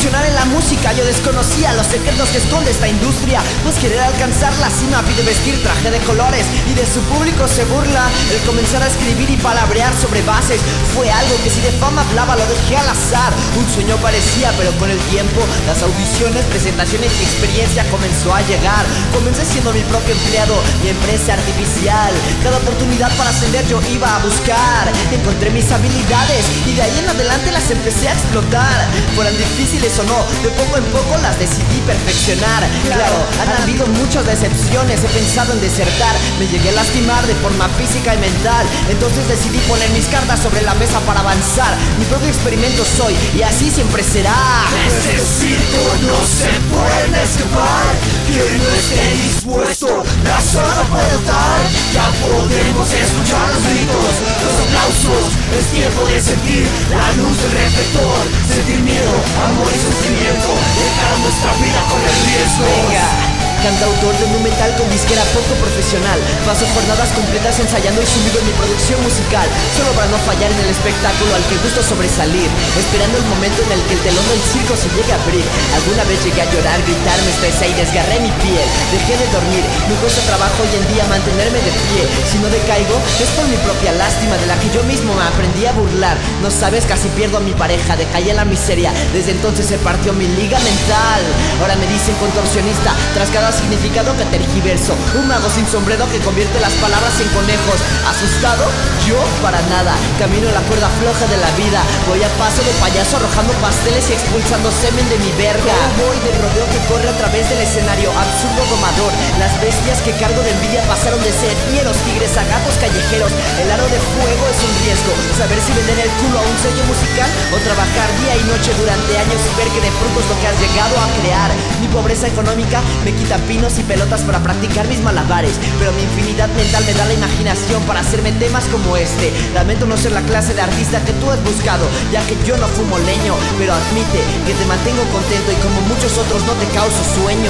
incursionar en la música. Yo desconocía los secretos que esconde esta industria, pues querer alcanzar la cima pide vestir traje de colores y de su público se burla. El comenzar a escribir y palabrear sobre bases fue algo que si de fama hablaba lo dejé al azar. Un sueño parecía, pero con el tiempo las audiciones, presentaciones y experiencia comenzó a llegar. Comencé siendo mi propio empleado, mi empresa artificial. Cada oportunidad para ascender yo iba a buscar. Encontré mis habilidades y de ahí en adelante las empecé a explotar. Fueran difíciles o no, de poco en poco las decidí perfeccionar. Claro, han habido muchas decepciones, he pensado en desertar. Me llegué a lastimar de forma física y mental. Entonces decidí poner mis cartas sobre la mesa para avanzar. Mi propio experimento soy y así siempre será. Este circo no se puede escapar. Quien no esté dispuesto, la zona puede estar. Ya podemos escuchar los gritos, los aplausos. Es tiempo de sentir la luz del reflector. Sentir miedo, amor y sufrimiento. Dejar nuestra vida correr riesgos. Venga. Cantautor de un metal con disquera poco profesional. Paso jornadas completas ensayando y sumido en mi producción musical, solo para no fallar en el espectáculo al que gusto sobresalir. Esperando el momento en el que el telón del circo se llegue a abrir. Alguna vez llegué a llorar, gritar, me estresé y desgarré mi piel. Dejé de dormir, me cuesta trabajo hoy en día mantenerme de pie. Si no decaigo, es por mi propia lástima de la que yo mismo me aprendí a burlar. No sabes, casi pierdo a mi pareja, decaí en la miseria. Desde entonces se partió mi liga mental. Ahora me dicen contorsionista, tras cada significado que tergiverso. Un mago sin sombrero que convierte las palabras en conejos. ¿Asustado? Yo para nada. Camino en la cuerda floja de la vida. Voy a paso de payaso arrojando pasteles y expulsando semen de mi verga. Voy del rodeo que corre a través del escenario, absurdo domador. Las bestias que cargo de envidia pasaron de ser fieros tigres a gatos callejeros. El aro de fuego es un riesgo. Saber si vender el culo a un sello musical o trabajar día y noche durante años y ver que de frutos lo que has llegado a crear. Mi pobreza económica me quita pinos y pelotas para practicar mis malabares, pero mi infinidad mental me da la imaginación para hacerme temas como este. Lamento no ser la clase de artista que tú has buscado, ya que yo no fumo leño, pero admite que te mantengo contento y como muchos otros no te causo sueño.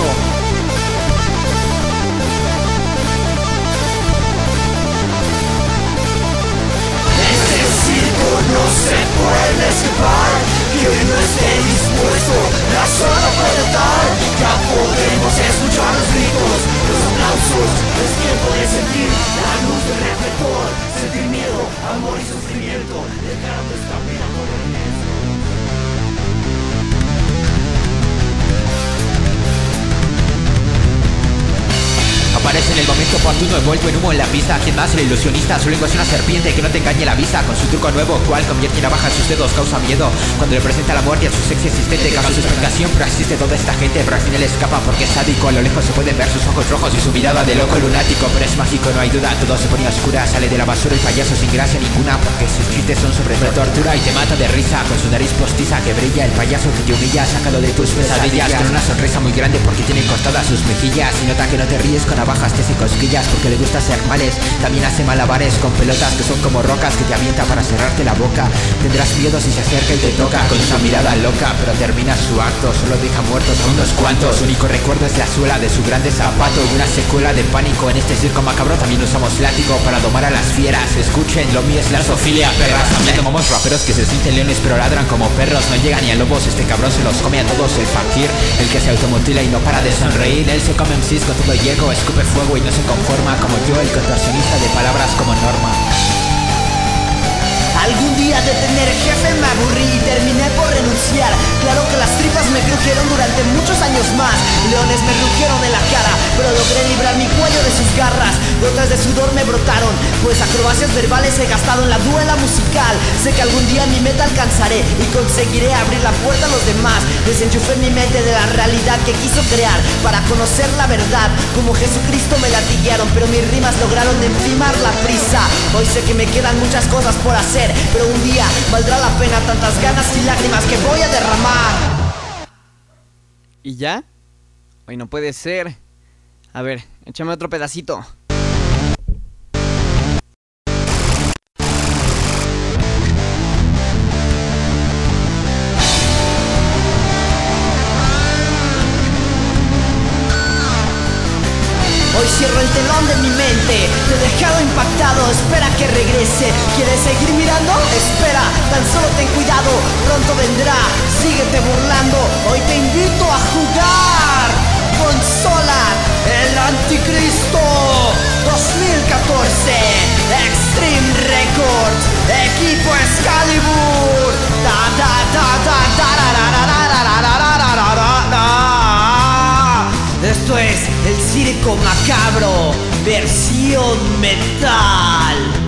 Este circo no se puede escapar. Quien no esté dispuesto, la zona puede estar. Ya podemos escuchar los gritos, los aplausos. Es tiempo de sentir la luz del reflector. Sentir miedo, amor y sufrimiento. Dejar nuestra vida correr riesgos. Aparece en el momento oportuno, envuelto en humo en la pista. ¿Quién más? El ilusionista. Su lengua es una serpiente que no te engañe la vista. Con su truco nuevo, cual convierte y navaja en sus dedos, causa miedo. Cuando le presenta la muerte a su sexy existente, causa su explicación, pero existe toda esta gente. Pero al final escapa porque es sádico. A lo lejos se pueden ver sus ojos rojos y su mirada de loco lunático. Pero es mágico, no hay duda. Todo se ponía oscura. Sale de la basura el payaso sin gracia ninguna, porque sus chistes son sobre tortura y te mata de risa. Con su nariz postiza que brilla, el payaso que te humilla, sácalo de tus pesadillas. Con una sonrisa muy grande porque tiene costadas sus mejillas. Y nota que no te ríes con navajas, te hace cosquillas porque le gusta hacer males. También hace malabares con pelotas que son como rocas que te avienta para cerrarte la boca. Tendrás miedo si se acerca y te toca con esa mirada loca, pero termina su acto, solo deja muertos a unos cuantos. Su único recuerdo es la suela de su grande zapato y una secuela de pánico. En este circo macabro también usamos látigo para domar a las fieras. Escuchen, lo mío es la zoofilia, perras. También tomamos raperos que se sienten leones pero ladran como perros. No llegan ni a lobos, este cabrón se los come a todos. El fakir, el que se automutila y no para de sonreír. Él se come MCs con todo hiego, escupe fuego y no se conforma como yo, el contorsionista de palabras como norma. Algún día de tener jefe me aburrí y terminé por renunciar. Claro que las tripas me crujieron durante muchos años más. Leones me rugieron en la cara, pero logré librar mi cuello de sus garras. Gotas de sudor me brotaron, pues acrobacias verbales he gastado en la duela musical. Sé que algún día mi meta alcanzaré y conseguiré abrir la puerta a los demás. Desenchufé mi mente de la realidad que quiso crear para conocer la verdad. Como Jesucristo me latiguearon, pero mis rimas lograron enfimar la prisa. Hoy sé que me quedan muchas cosas por hacer, pero un día valdrá la pena tantas ganas y lágrimas que voy a derramar. ¿Y ya? Hoy no puede ser. A ver, échame otro pedacito. Hoy cierro el telón de mi mente, te he dejado impactado, espera que regrese. ¿Quieres seguir mirando? Espera, tan solo ten cuidado, pronto vendrá, síguete burlando. tipo Excalibur. Esto es el Circo Macabro, versión metal.